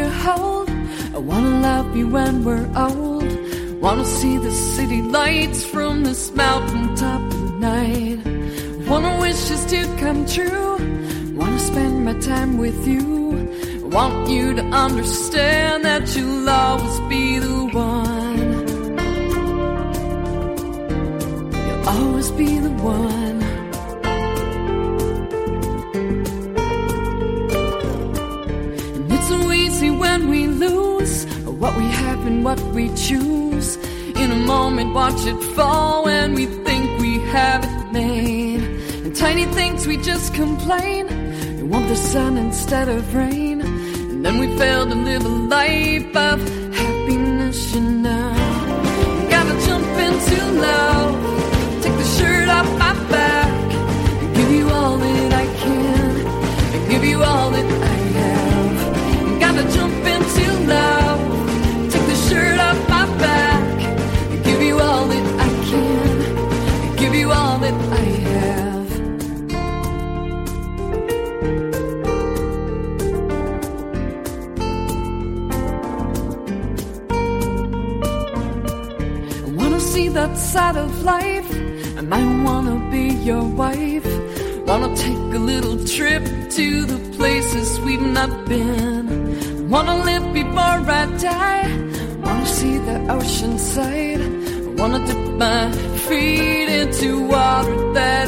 to hold. I wanna love you when we're old. Wanna see the city lights from this mountaintop at night. Wanna wishes to come true. Wanna spend my time with you. I want you to understand that you'll always be the one. You'll always be the one. And it's so easy when we lose what we have and what we choose. In a moment watch it fall when we think we have it made. And tiny things we just complain. We want the sun instead of rain. And then we fail to live a life of happiness, you know. Gotta jump into love. Take the shirt off my back. And give you all that I can. And give you all that I have. Gotta jump into love. Take the shirt off my back. And give you all that I can. And give you all that I have. That side of life, I might wanna be your wife. Wanna take a little trip to the places we've not been. Wanna live before I die. Wanna see the ocean side. Wanna dip my feet into water that